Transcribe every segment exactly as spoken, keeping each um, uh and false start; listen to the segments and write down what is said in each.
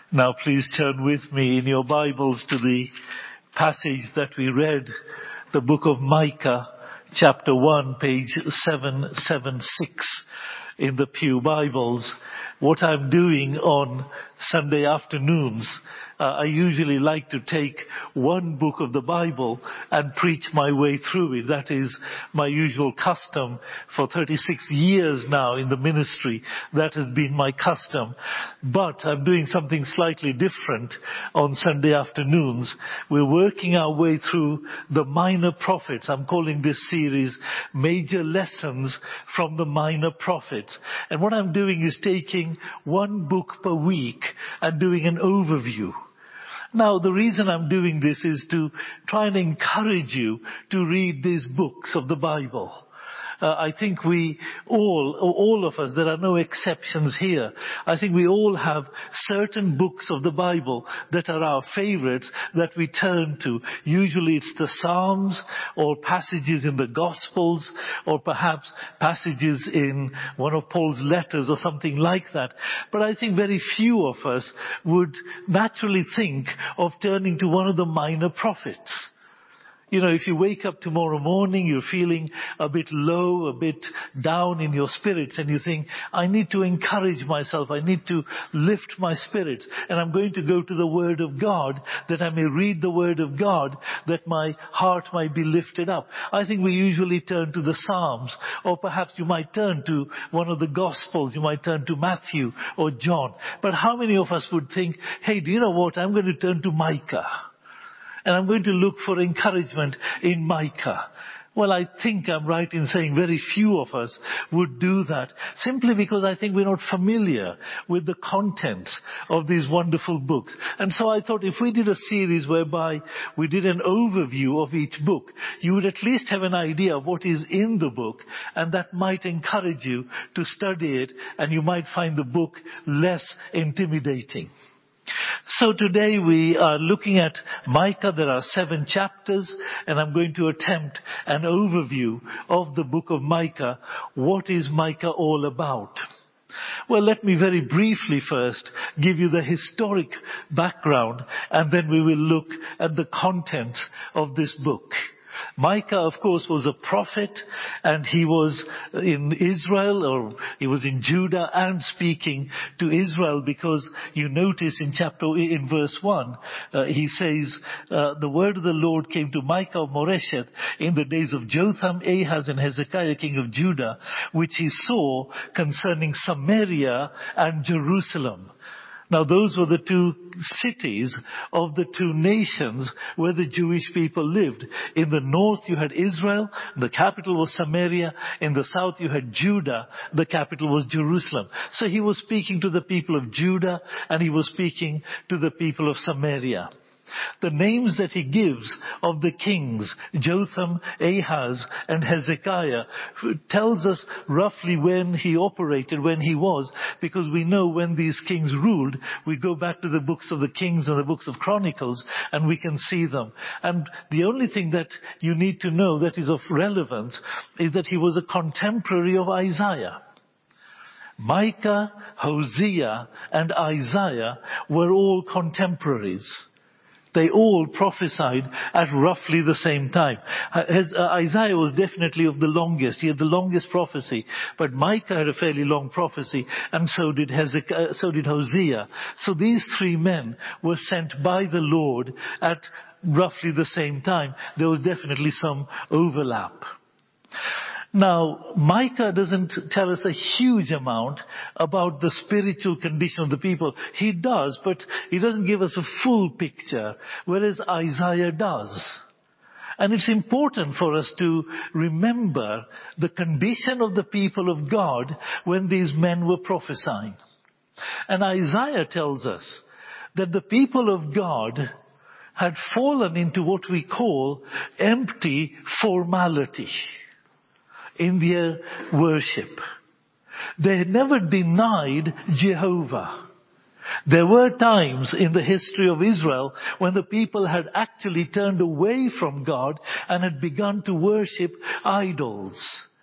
Now please turn with me in your Bibles to the passage that we read, the book of Micah, chapter one, page seven seventy-six in the Pew Bibles. What I'm doing on Sunday afternoons, uh, I usually like to take one book of the Bible and preach my way through it. That is my usual custom for thirty-six years now in the ministry. That has been my custom. But I'm doing something slightly different on Sunday afternoons. We're working our way through the Minor Prophets. I'm calling this series Major Lessons from the Minor Prophets. And what I'm doing is taking one book per week and doing an overview. Now, the reason I'm doing this is to try and encourage you to read these books of the Bible. Uh, I think we all, all of us, there are no exceptions here. I think we all have certain books of the Bible that are our favorites that we turn to. Usually it's the Psalms or passages in the Gospels or perhaps passages in one of Paul's letters or something like that. But I think very few of us would naturally think of turning to one of the minor prophets. You know, if you wake up tomorrow morning, you're feeling a bit low, a bit down in your spirits, and you think, I need to encourage myself, I need to lift my spirits, and I'm going to go to the Word of God, that I may read the Word of God, that my heart might be lifted up. I think we usually turn to the Psalms, or perhaps you might turn to one of the Gospels, you might turn to Matthew or John. But how many of us would think, hey, do you know what, I'm going to turn to Micah. And I'm going to look for encouragement in Micah. Well, I think I'm right in saying very few of us would do that, simply because I think we're not familiar with the contents of these wonderful books. And so I thought if we did a series whereby we did an overview of each book, you would at least have an idea of what is in the book, and that might encourage you to study it, and you might find the book less intimidating. So today we are looking at Micah. There are seven chapters, and I'm going to attempt an overview of the book of Micah. What is Micah all about? Well, let me very briefly first give you the historic background, and then we will look at the contents of this book. Micah, of course, was a prophet, and he was in Israel, or he was in Judah, and speaking to Israel, because you notice in chapter, in verse one, uh, he says, uh, the word of the Lord came to Micah of Moresheth in the days of Jotham, Ahaz, and Hezekiah, king of Judah, which he saw concerning Samaria and Jerusalem. Now, those were the two cities of the two nations where the Jewish people lived. In the north, you had Israel. The capital was Samaria. In the south, you had Judah. The capital was Jerusalem. So he was speaking to the people of Judah, and he was speaking to the people of Samaria. The names that he gives of the kings, Jotham, Ahaz, and Hezekiah, tells us roughly when he operated, when he was, because we know when these kings ruled. We go back to the books of the Kings and the books of Chronicles, and we can see them. And the only thing that you need to know that is of relevance is that he was a contemporary of Isaiah. Micah, Hosea, and Isaiah were all contemporaries. They all prophesied at roughly the same time. His, uh, Isaiah was definitely of the longest. He had the longest prophecy. But Micah had a fairly long prophecy, and so did Hezekiah, so did Hosea. So these three men were sent by the Lord at roughly the same time. There was definitely some overlap. Now, Micah doesn't tell us a huge amount about the spiritual condition of the people. He does, but he doesn't give us a full picture, whereas Isaiah does. And it's important for us to remember the condition of the people of God when these men were prophesying. And Isaiah tells us that the people of God had fallen into what we call empty formality in their worship. They had never denied Jehovah. There were times in the history of Israel when the people had actually turned away from God and had begun to worship idols.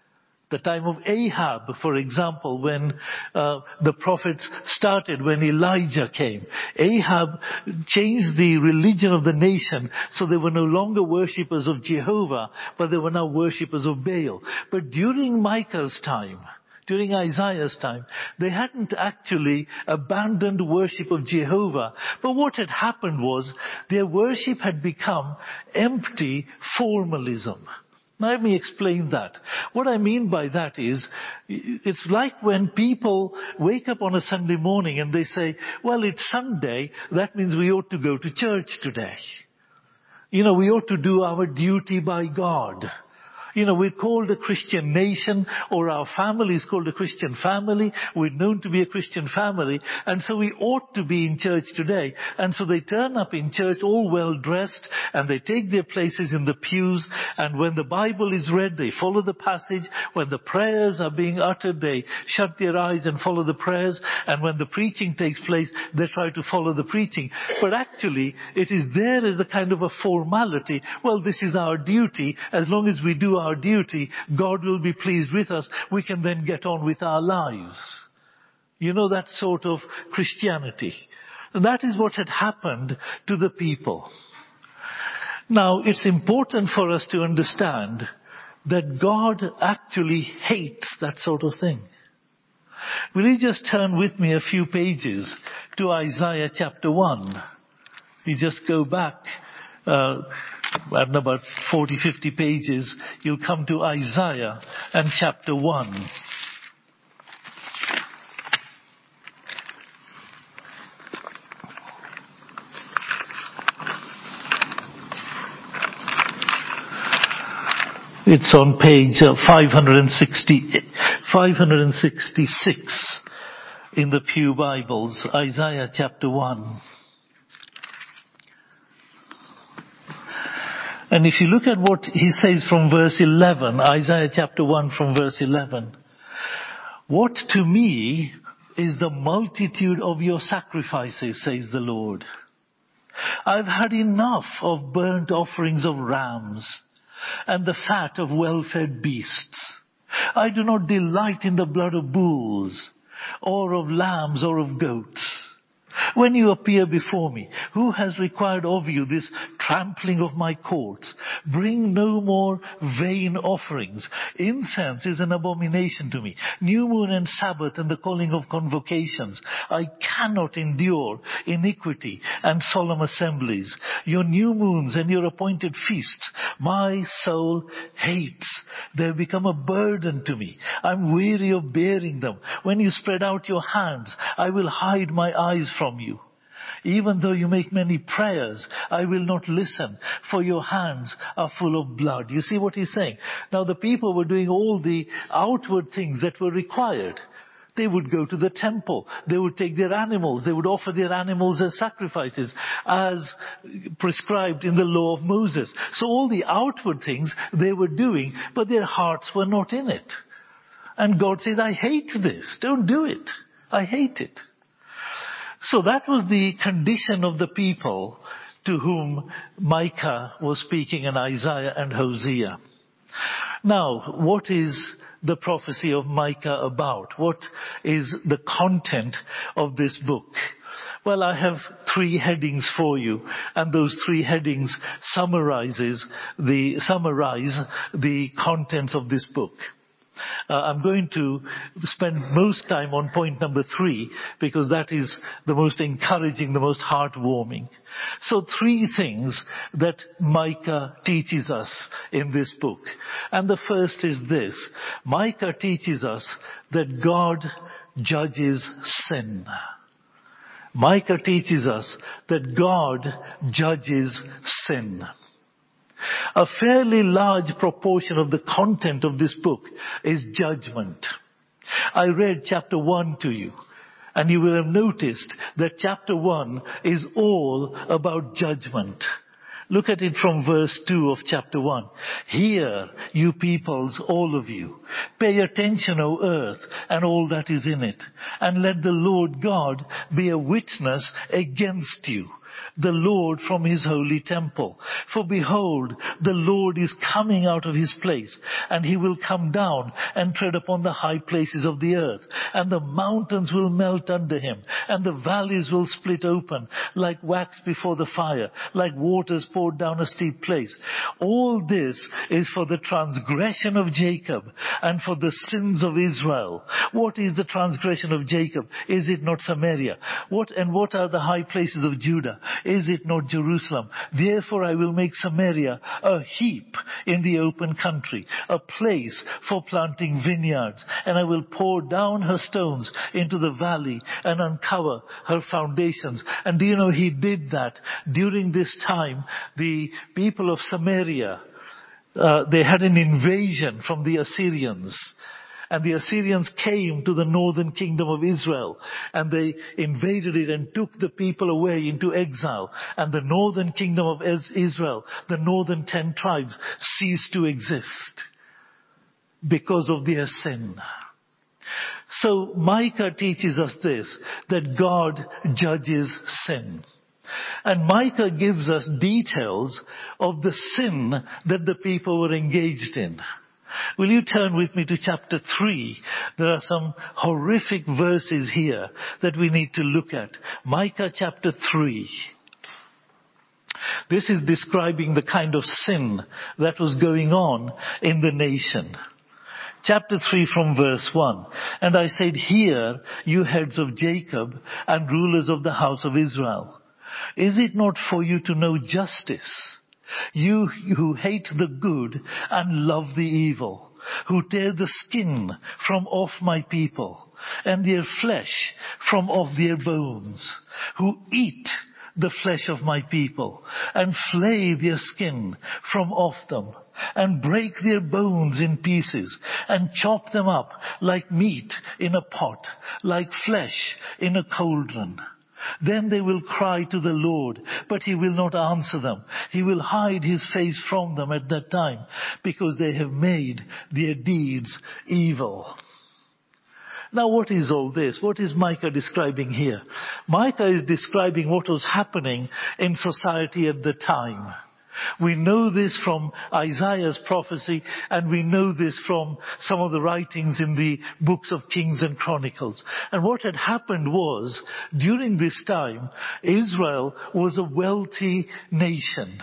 The time of Ahab, for example, when uh, the prophets started, when Elijah came. Ahab changed the religion of the nation, so they were no longer worshippers of Jehovah, but they were now worshippers of Baal. But during Micah's time, during Isaiah's time, they hadn't actually abandoned worship of Jehovah. But what had happened was their worship had become empty formalism. Now let me explain that. What I mean by that is, it's like when people wake up on a Sunday morning and they say, well, it's Sunday, that means we ought to go to church today. You know, we ought to do our duty by God. You know, we're called a Christian nation, or our family is called a Christian family. We're known to be a Christian family, and so we ought to be in church today. And so they turn up in church all well dressed, and they take their places in the pews, and when the Bible is read, they follow the passage. When the prayers are being uttered, they shut their eyes and follow the prayers. And when the preaching takes place, they try to follow the preaching. But actually, it is there as a kind of a formality. Well, this is our duty. As long as we do our our duty, God will be pleased with us. We can then get on with our lives. You know, that sort of Christianity. And that is what had happened to the people. Now, it's important for us to understand that God actually hates that sort of thing. Will you just turn with me a few pages to Isaiah chapter one? You just go back uh, I don't know, about forty, fifty pages, you'll come to Isaiah and chapter one. It's on page five sixty, five sixty-six in the Pew Bibles, Isaiah chapter one. And if you look at what he says from verse eleven, Isaiah chapter one from verse eleven, what to me is the multitude of your sacrifices, says the Lord. I've had enough of burnt offerings of rams and the fat of well-fed beasts. I do not delight in the blood of bulls or of lambs or of goats. When you appear before me, who has required of you this trampling of my courts? Bring no more vain offerings. Incense is an abomination to me. New moon and Sabbath and the calling of convocations. I cannot endure iniquity and solemn assemblies. Your new moons and your appointed feasts, my soul hates. They have become a burden to me. I'm weary of bearing them. When you spread out your hands, I will hide my eyes from you. Even though you make many prayers, I will not listen, for your hands are full of blood. You see what he's saying? Now the people were doing all the outward things that were required. They would go to the temple. They would take their animals. They would offer their animals as sacrifices, as prescribed in the law of Moses. So all the outward things they were doing, but their hearts were not in it. And God says, I hate this. Don't do it. I hate it. So that was the condition of the people to whom Micah was speaking in Isaiah and Hosea. Now, what is the prophecy of Micah about? What is the content of this book? Well, I have three headings for you, and those three headings summarizes the, summarize the contents of this book. Uh, I'm going to spend most time on point number three, because that is the most encouraging, the most heartwarming. So three things that Micah teaches us in this book. And the first is this. Micah teaches us that God judges sin. Micah teaches us that God judges sin. A fairly large proportion of the content of this book is judgment. I read chapter one to you, and you will have noticed that chapter one is all about judgment. Look at it from verse two of chapter one. Hear, you peoples, all of you. Pay attention, O earth, and all that is in it. And let the Lord God be a witness against you. the Lord from his holy temple. For behold, the Lord is coming out of his place, and he will come down and tread upon the high places of the earth, and the mountains will melt under him, and the valleys will split open like wax before the fire, like waters poured down a steep place. All this is for the transgression of Jacob and for the sins of Israel. What is the transgression of Jacob? Is it not Samaria? What and what are the high places of Judah? Is it not Jerusalem? Therefore I will make Samaria a heap in the open country, a place for planting vineyards, and I will pour down her stones into the valley and uncover her foundations. And do you know, he did that during this time. The people of Samaria, uh, they had an invasion from the Assyrians. And the Assyrians came to the northern kingdom of Israel, and they invaded it and took the people away into exile. And the northern kingdom of Israel, the northern ten tribes, ceased to exist because of their sin. So Micah teaches us this, that God judges sin. And Micah gives us details of the sin that the people were engaged in. Will you turn with me to chapter three? There are some horrific verses here that we need to look at. Micah chapter three. This is describing the kind of sin that was going on in the nation. Chapter three from verse one. And I said, hear, you heads of Jacob and rulers of the house of Israel. Is it not for you to know justice? You who hate the good and love the evil, who tear the skin from off my people, and their flesh from off their bones, who eat the flesh of my people, and flay their skin from off them, and break their bones in pieces, and chop them up like meat in a pot, like flesh in a cauldron. Then they will cry to the Lord, but he will not answer them. He will hide his face from them at that time, because they have made their deeds evil. Now what is all this? What is Micah describing here? Micah is describing what was happening in society at the time. We know this from Isaiah's prophecy, and we know this from some of the writings in the books of Kings and Chronicles. And what had happened was, during this time, Israel was a wealthy nation.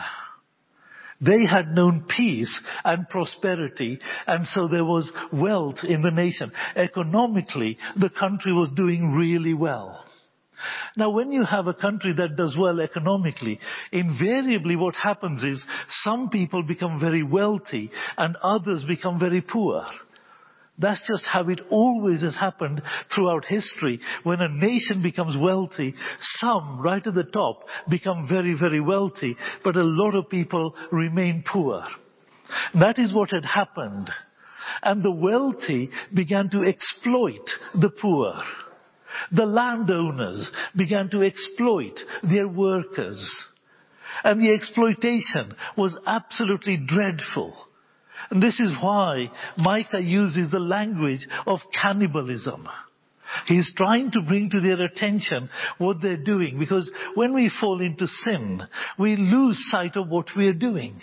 They had known peace and prosperity, and so there was wealth in the nation. Economically, the country was doing really well. Now, when you have a country that does well economically, invariably what happens is some people become very wealthy and others become very poor. That's just how it always has happened throughout history. When a nation becomes wealthy, some right at the top become very, very wealthy, but a lot of people remain poor. That is what had happened. And the wealthy began to exploit the poor. The landowners began to exploit their workers. And the exploitation was absolutely dreadful. And this is why Micah uses the language of cannibalism. He's trying to bring to their attention what they're doing. Because when we fall into sin, we lose sight of what we're doing.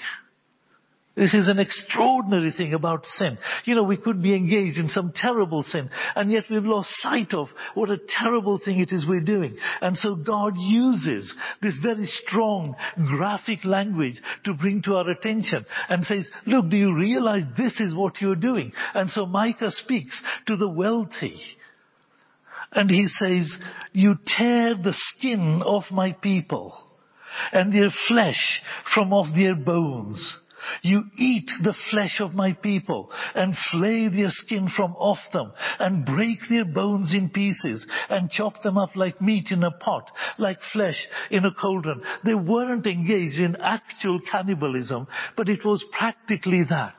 This is an extraordinary thing about sin. You know, we could be engaged in some terrible sin, and yet we've lost sight of what a terrible thing it is we're doing. And so God uses this very strong, graphic language to bring to our attention and says, look, do you realize this is what you're doing? And so Micah speaks to the wealthy. And he says, you tear the skin off my people, and their flesh from off their bones. You eat the flesh of my people and flay their skin from off them and break their bones in pieces and chop them up like meat in a pot, like flesh in a cauldron. They weren't engaged in actual cannibalism, but it was practically that.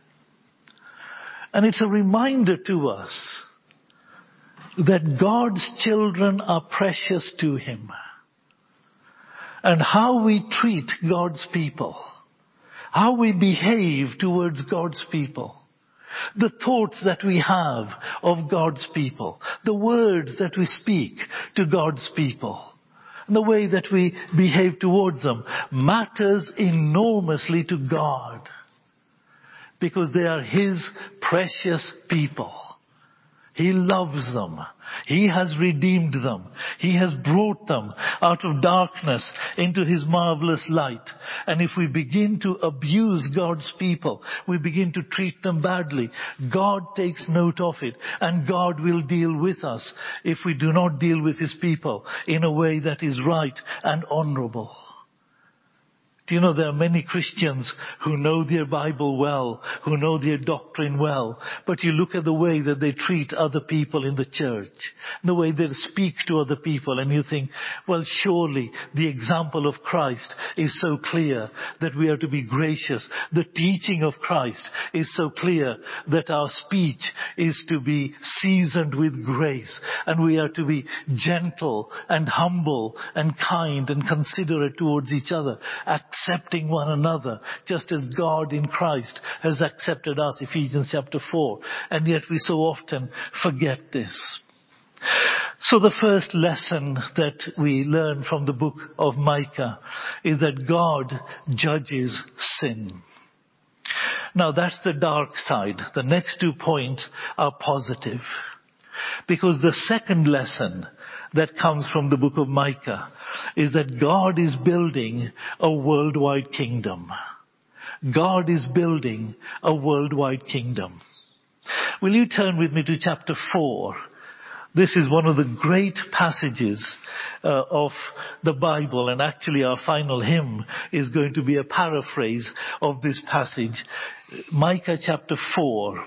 And it's a reminder to us that God's children are precious to him. And how we treat God's people, how we behave towards God's people, the thoughts that we have of God's people, the words that we speak to God's people, and the way that we behave towards them matters enormously to God, because they are His precious people. He loves them. He has redeemed them. He has brought them out of darkness into His marvelous light. And if we begin to abuse God's people, we begin to treat them badly, God takes note of it, and God will deal with us if we do not deal with His people in a way that is right and honorable. Do you know there are many Christians who know their Bible well, who know their doctrine well, but you look at the way that they treat other people in the church, the way they speak to other people, and you think, well, surely the example of Christ is so clear that we are to be gracious. The teaching of Christ is so clear that our speech is to be seasoned with grace, and we are to be gentle and humble and kind and considerate towards each other, accepting one another, just as God in Christ has accepted us, Ephesians chapter four. And yet we so often forget this. So the first lesson that we learn from the book of Micah is that God judges sin. Now that's the dark side. The next two points are positive. Because the second lesson that comes from the book of Micah is that God is building a worldwide kingdom. God is building a worldwide kingdom. Will you turn with me to chapter four? This is one of the great passages uh, of the Bible, and actually our final hymn is going to be a paraphrase of this passage. Micah chapter four,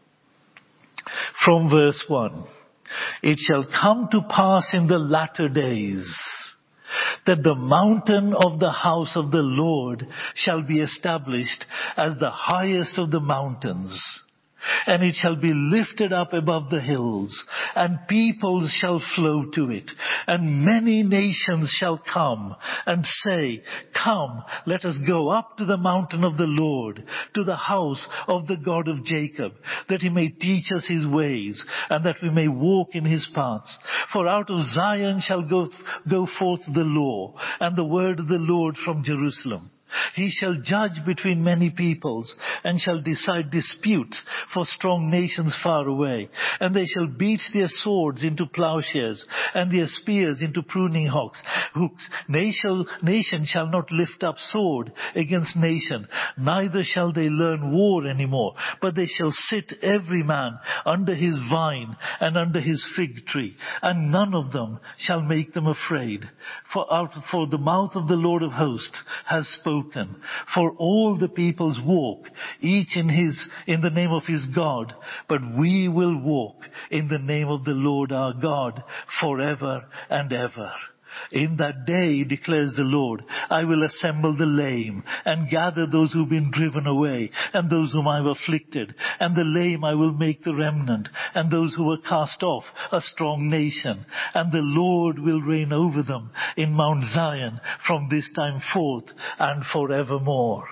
from verse one. It shall come to pass in the latter days that the mountain of the house of the Lord shall be established as the highest of the mountains, and it shall be lifted up above the hills, and peoples shall flow to it, and many nations shall come and say, come, let us go up to the mountain of the Lord, to the house of the God of Jacob, that He may teach us His ways, and that we may walk in His paths. For out of Zion shall go, go forth the law, and the word of the Lord from Jerusalem. He shall judge between many peoples, and shall decide disputes for strong nations far away. And they shall beat their swords into plowshares, and their spears into pruning hooks. Nation, nation shall not lift up sword against nation, neither shall they learn war anymore, but they shall sit every man under his vine and under his fig tree, and none of them shall make them afraid. For out for the mouth of the Lord of hosts has spoken. For all the peoples walk, each in his, in the name of his God, but we will walk in the name of the Lord our God forever and ever. In that day, declares the Lord, I will assemble the lame and gather those who've been driven away and those whom I have afflicted. And the lame I will make the remnant, and those who were cast off a strong nation. And the Lord will reign over them in Mount Zion from this time forth and forevermore.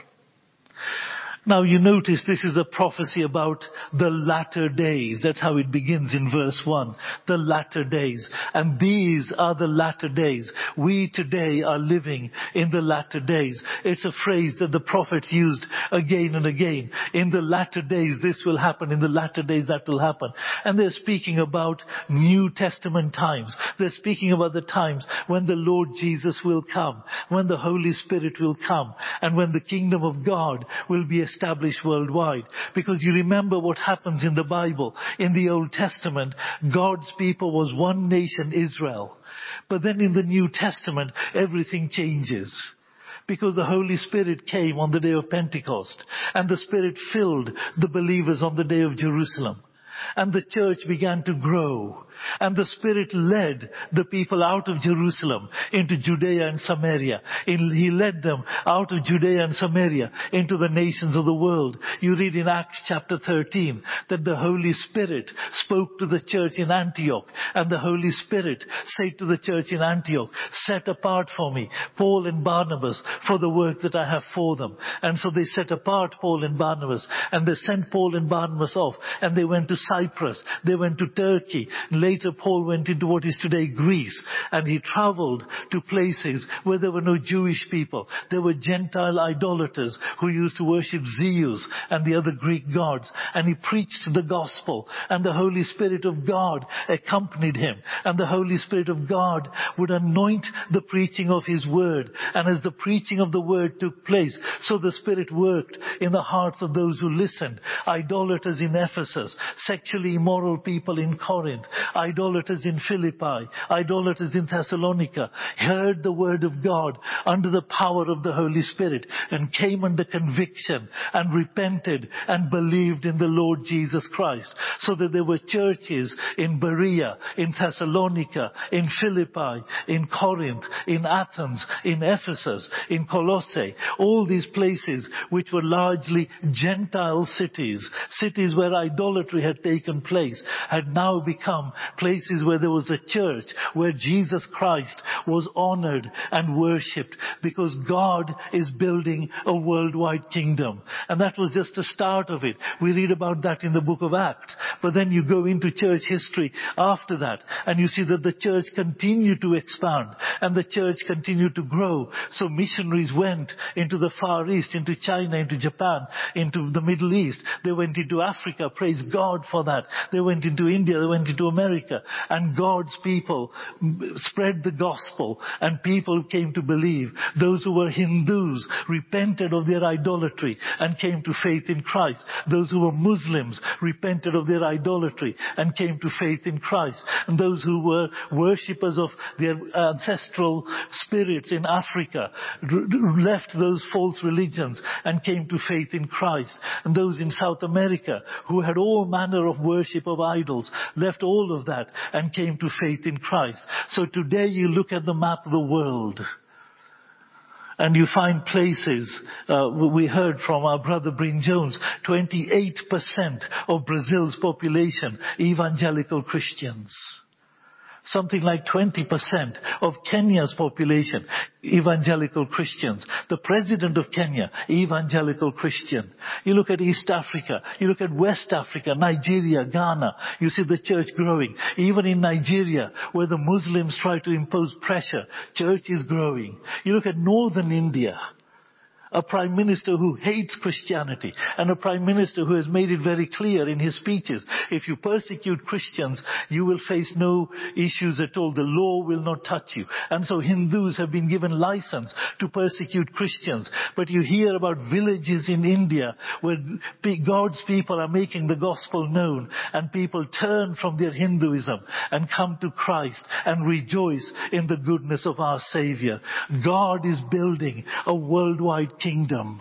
Now you notice this is a prophecy about the latter days. That's how it begins in verse one. The latter days. And these are the latter days. We today are living in the latter days. It's a phrase that the prophets used again and again. In the latter days this will happen. In the latter days that will happen. And they're speaking about New Testament times. They're speaking about the times when the Lord Jesus will come. When the Holy Spirit will come. And when the kingdom of God will be established. established worldwide. Because you remember what happens in the Bible. In the Old Testament, God's people was one nation, Israel. But then in the New Testament, everything changes. Because the Holy Spirit came on the day of Pentecost. And the Spirit filled the believers on the day of Jerusalem. And the church began to grow. And the Spirit led the people out of Jerusalem into Judea and Samaria. He led them out of Judea and Samaria into the nations of the world. You read in Acts chapter thirteen that the Holy Spirit spoke to the church in Antioch. And the Holy Spirit said to the church in Antioch, set apart for me Paul and Barnabas for the work that I have for them. And so they set apart Paul and Barnabas. And they sent Paul and Barnabas off. And they went to Cyprus. They went to Turkey. Later Later, Paul went into what is today Greece, and he traveled to places where there were no Jewish people. There were Gentile idolaters who used to worship Zeus and the other Greek gods. And he preached the gospel, and the Holy Spirit of God accompanied him. And the Holy Spirit of God would anoint the preaching of his word. And as the preaching of the word took place, so the Spirit worked in the hearts of those who listened. Idolaters in Ephesus, sexually immoral people in Corinth, idolaters in Philippi, idolaters in Thessalonica, heard the word of God under the power of the Holy Spirit and came under conviction and repented and believed in the Lord Jesus Christ. So that there were churches in Berea, in Thessalonica, in Philippi, in Corinth, in Athens, in Ephesus, in Colossae, all these places which were largely Gentile cities, cities where idolatry had taken place, had now become places where there was a church, where Jesus Christ was honored and worshipped, because God is building a worldwide kingdom. And that was just the start of it. We read about that in the book of Acts. But then you go into church history after that, and you see that the church continued to expand, and the church continued to grow. So missionaries went into the Far East, into China, into Japan, into the Middle East. They went into Africa. Praise God for that. They went into India. They went into America. And God's people spread the gospel, and people came to believe. Those who were Hindus repented of their idolatry and came to faith in Christ. Those who were Muslims repented of their idolatry and came to faith in Christ. And those who were worshippers of their ancestral spirits in Africa left those false religions and came to faith in Christ. And those in South America who had all manner of worship of idols left all of that and came to faith in Christ. So today you look at the map of the world, and you find places, uh, we heard from our brother Bryn Jones, twenty-eight percent of Brazil's population, evangelical Christians. Something like twenty percent of Kenya's population, evangelical Christians. The president of Kenya, evangelical Christian. You look at East Africa, you look at West Africa, Nigeria, Ghana, you see the church growing. Even in Nigeria, where the Muslims try to impose pressure, church is growing. You look at northern India, a prime minister who hates Christianity, and a prime minister who has made it very clear in his speeches, if you persecute Christians, you will face no issues at all. The law will not touch you. And so Hindus have been given license to persecute Christians. But you hear about villages in India where God's people are making the gospel known, and people turn from their Hinduism and come to Christ and rejoice in the goodness of our Savior. God is building a worldwide kingdom.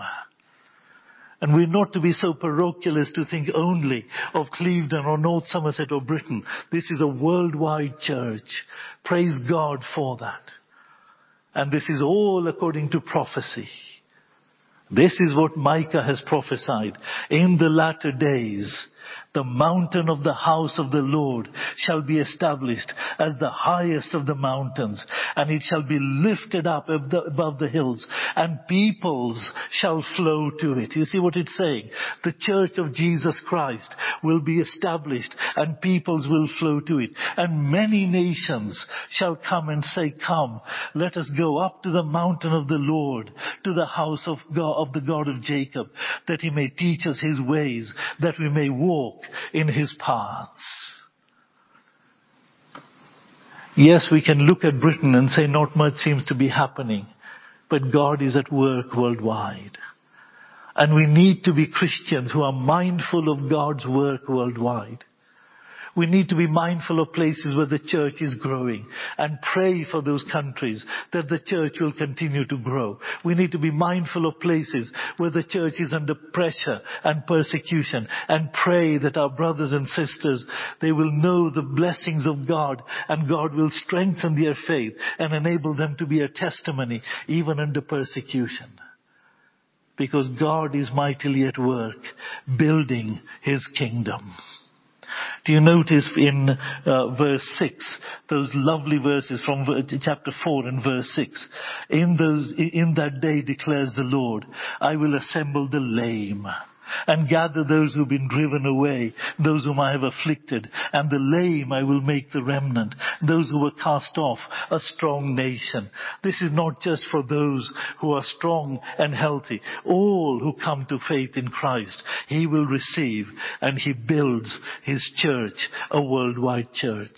And we're not to be so parochial as to think only of Clevedon or North Somerset or Britain. This is a worldwide church. Praise God for that. And this is all according to prophecy. This is what Micah has prophesied. In the latter days, the mountain of the house of the Lord shall be established as the highest of the mountains, and it shall be lifted up above the hills, and peoples shall flow to it. You see what it's saying? The church of Jesus Christ will be established, and peoples will flow to it. And many nations shall come and say, come, let us go up to the mountain of the Lord, to the house of God, of the God of Jacob, that he may teach us his ways, that we may walk in his paths. Yes, we can look at Britain and say not much seems to be happening, but God is at work worldwide. And we need to be Christians who are mindful of God's work worldwide. We need to be mindful of places where the church is growing and pray for those countries that the church will continue to grow. We need to be mindful of places where the church is under pressure and persecution and pray that our brothers and sisters, they will know the blessings of God, and God will strengthen their faith and enable them to be a testimony even under persecution. Because God is mightily at work building his kingdom. Do you notice in uh, verse six, those lovely verses from chapter four and verse six? In those, in that day declares the Lord, I will assemble the lame. and gather those who've been driven away, those whom I have afflicted, and the lame I will make the remnant, those who were cast off, a strong nation. This is not just for those who are strong and healthy. All who come to faith in Christ, He will receive, and He builds His church, a worldwide church.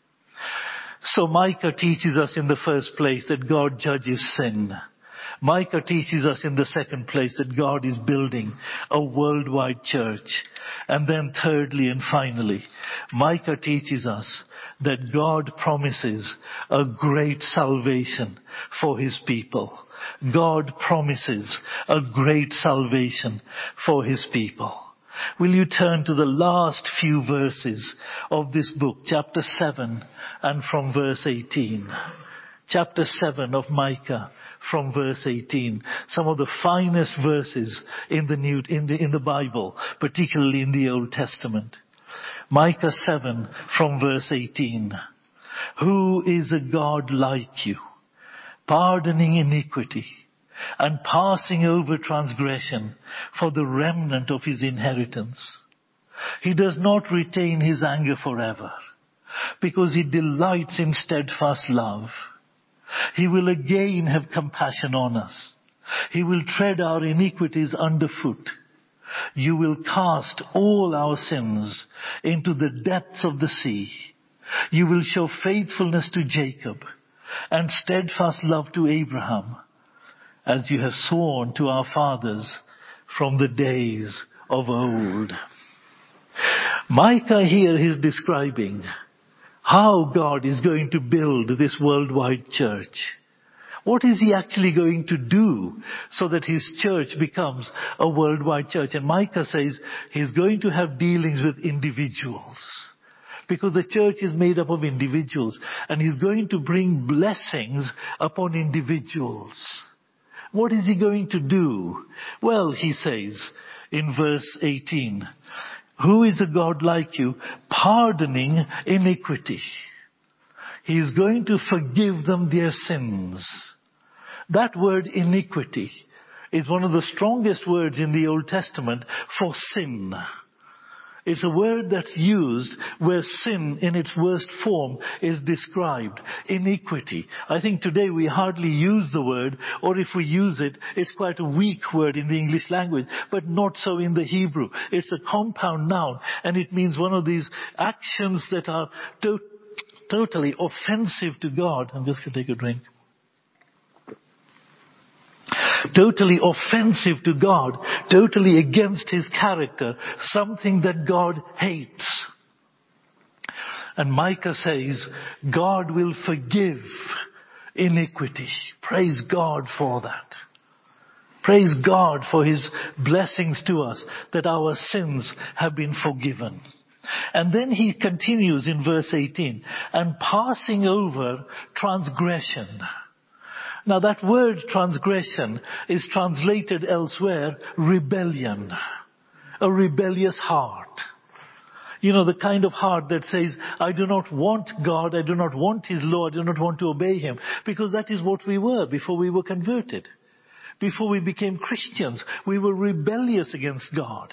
So Micah teaches us in the first place that God judges sin. Micah teaches us in the second place that God is building a worldwide church. And then thirdly and finally, Micah teaches us that God promises a great salvation for His people. God promises a great salvation for His people. Will you turn to the last few verses of this book, chapter seven, and from verse eighteen. Chapter seven of Micah, from verse eighteen. Some of the finest verses in the New, in the, in the Bible, particularly in the Old Testament. Micah seven, from verse eighteen. Who is a God like you, pardoning iniquity and passing over transgression for the remnant of His inheritance? He does not retain His anger forever, because He delights in steadfast love. He will again have compassion on us. He will tread our iniquities underfoot. You will cast all our sins into the depths of the sea. You will show faithfulness to Jacob and steadfast love to Abraham, as you have sworn to our fathers from the days of old. Micah here is describing how God is going to build this worldwide church. What is He actually going to do so that His church becomes a worldwide church? And Micah says He's going to have dealings with individuals, because the church is made up of individuals, and He's going to bring blessings upon individuals. What is He going to do? Well, He says in verse eighteen, who is a God like you, pardoning iniquity? He is going to forgive them their sins. That word iniquity is one of the strongest words in the Old Testament for sin. It's a word that's used where sin in its worst form is described. Iniquity. I think today we hardly use the word, or if we use it, it's quite a weak word in the English language, but not so in the Hebrew. It's a compound noun, and it means one of these actions that are to- totally offensive to God. I'm just going to take a drink. Totally offensive to God, totally against His character, something that God hates. And Micah says, God will forgive iniquity. Praise God for that. Praise God for His blessings to us, that our sins have been forgiven. And then He continues in verse eighteen, and passing over transgression. Now that word transgression is translated elsewhere rebellion. A rebellious heart. You know, the kind of heart that says, I do not want God, I do not want His law, I do not want to obey Him. Because that is what we were before we were converted. Before we became Christians, we were rebellious against God.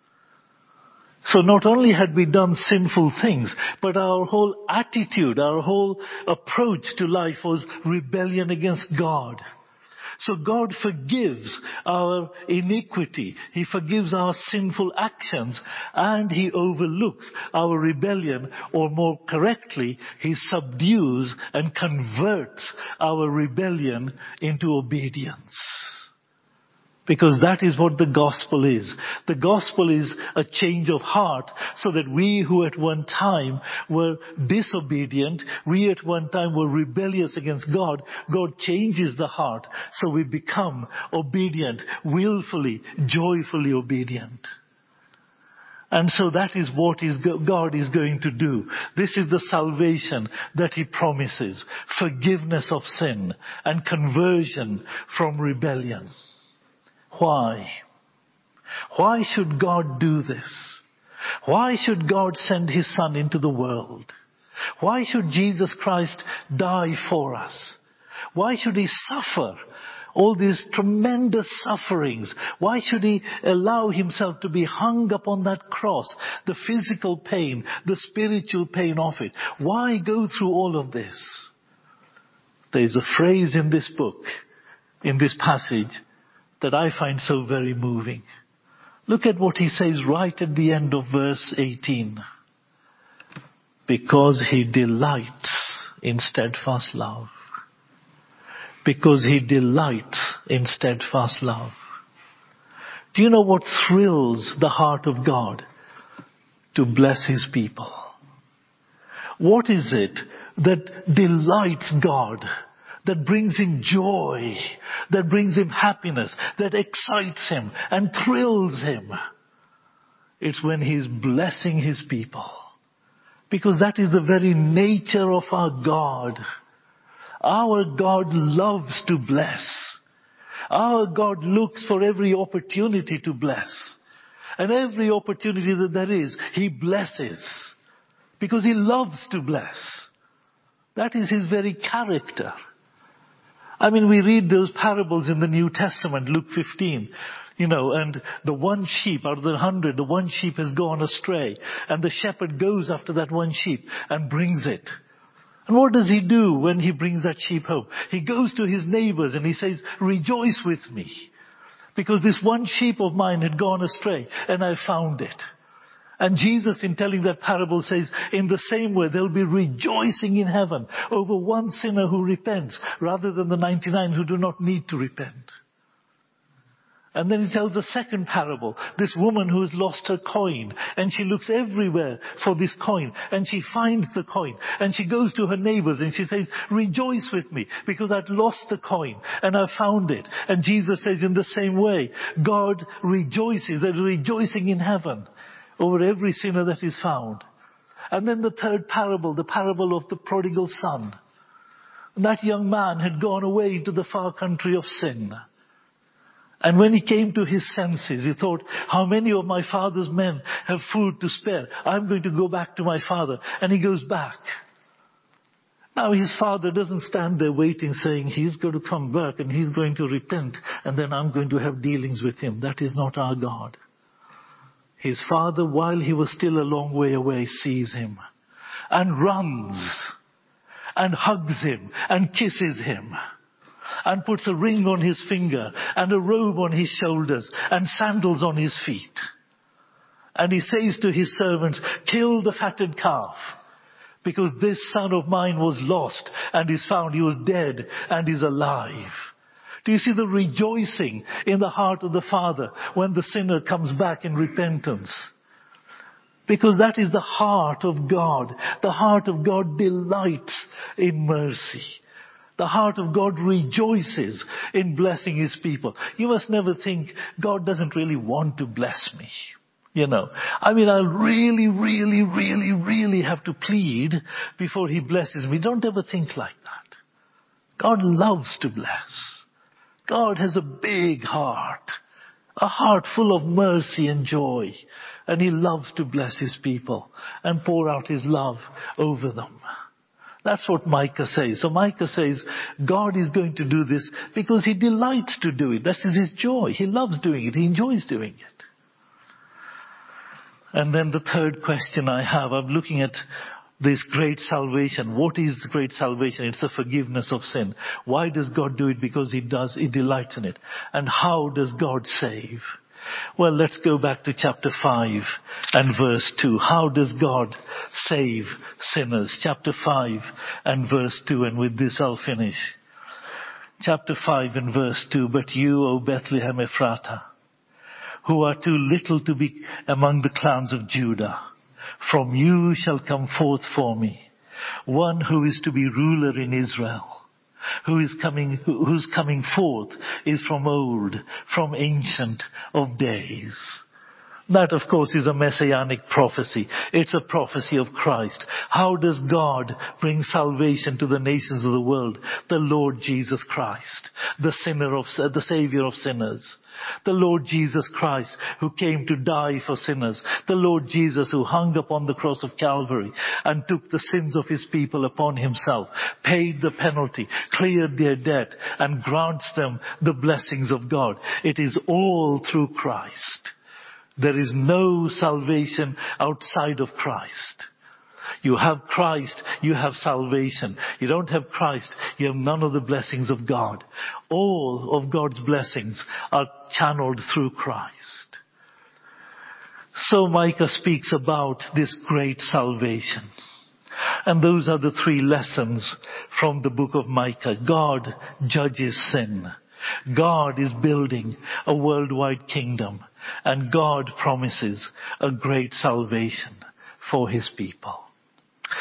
So not only had we done sinful things, but our whole attitude, our whole approach to life was rebellion against God. So God forgives our iniquity. He forgives our sinful actions, and He overlooks our rebellion, or more correctly, He subdues and converts our rebellion into obedience. Because that is what the gospel is. The gospel is a change of heart, so that we who at one time were disobedient, we at one time were rebellious against God, God changes the heart so we become obedient, willfully, joyfully obedient. And so that is what is God is going to do. This is the salvation that He promises. Forgiveness of sin and conversion from rebellion. Why? Why should God do this? Why should God send His Son into the world? Why should Jesus Christ die for us? Why should He suffer All these tremendous sufferings. Why should he allow himself to be hung upon that cross? The physical pain, the spiritual pain of it. Why go through all of this? There is a phrase in this book, in this passage, that I find so very moving. Look at what he says right at the end of verse eighteen. Because he delights in steadfast love. Because he delights in steadfast love. Do you know what thrills the heart of God? To bless his people. What is it that delights God? That brings him joy, that brings him happiness, that excites him and thrills him. It's when he's blessing his people. Because that is the very nature of our God. Our God loves to bless. Our God looks for every opportunity to bless. And every opportunity that there is, he blesses. Because he loves to bless. That is his very character. I mean, we read those parables in the New Testament, Luke fifteen, you know, and the one sheep out of the hundred, the one sheep has gone astray. And the shepherd goes after that one sheep and brings it. And what does he do when he brings that sheep home? He goes to his neighbors and he says, rejoice with me. Because this one sheep of mine had gone astray and I found it. And Jesus, in telling that parable, says, in the same way, they'll be rejoicing in heaven over one sinner who repents, rather than the ninety-nine who do not need to repent. And then he tells a second parable, this woman who has lost her coin, and she looks everywhere for this coin, and she finds the coin, and she goes to her neighbors and she says, rejoice with me, because I'd lost the coin, and I found it. And Jesus says, in the same way, God rejoices, they're rejoicing in heaven over every sinner that is found. And then the third parable, the parable of the prodigal son. And that young man had gone away into the far country of sin. And when he came to his senses, he thought, how many of my father's men have food to spare? I'm going to go back to my father. And he goes back. Now his father doesn't stand there waiting, saying, he's going to come back and he's going to repent, and then I'm going to have dealings with him. That is not our God. His father, while he was still a long way away, sees him and runs and hugs him and kisses him and puts a ring on his finger and a robe on his shoulders and sandals on his feet. And he says to his servants, kill the fatted calf, because this son of mine was lost and is found. He was dead and is alive. Do you see the rejoicing in the heart of the Father when the sinner comes back in repentance? Because that is the heart of God. The heart of God delights in mercy. The heart of God rejoices in blessing his people. You must never think God doesn't really want to bless me. You know, I mean, I really, really, really, really have to plead before he blesses me. Don't ever think like that. God loves to bless. God has a big heart, a heart full of mercy and joy, and he loves to bless his people and pour out his love over them. That's what Micah says. So Micah says, God is going to do this because he delights to do it. That is his joy. He loves doing it. He enjoys doing it. And then the third question I have, I'm looking at this great salvation. What is the great salvation? It's the forgiveness of sin. Why does God do it? Because he does, he delights in it. And how does God save? Well, let's go back to chapter five and verse two. How does God save sinners? Chapter five and verse two, and with this I'll finish. Chapter five and verse two, but you, O Bethlehem Ephratah, who are too little to be among the clans of Judah, from you shall come forth for me one who is to be ruler in Israel, who is coming, whose coming forth is from old, from ancient of days. That, of course, is a messianic prophecy. It's a prophecy of Christ. How does God bring salvation to the nations of the world? The Lord Jesus Christ, the sinner of, the Savior of sinners. The Lord Jesus Christ, who came to die for sinners. The Lord Jesus, who hung upon the cross of Calvary and took the sins of his people upon himself, paid the penalty, cleared their debt, and grants them the blessings of God. It is all through Christ. There is no salvation outside of Christ. You have Christ, you have salvation. You don't have Christ, you have none of the blessings of God. All of God's blessings are channeled through Christ. So Micah speaks about this great salvation. And those are the three lessons from the book of Micah. God judges sin. God is building a worldwide kingdom. And God promises a great salvation for his people.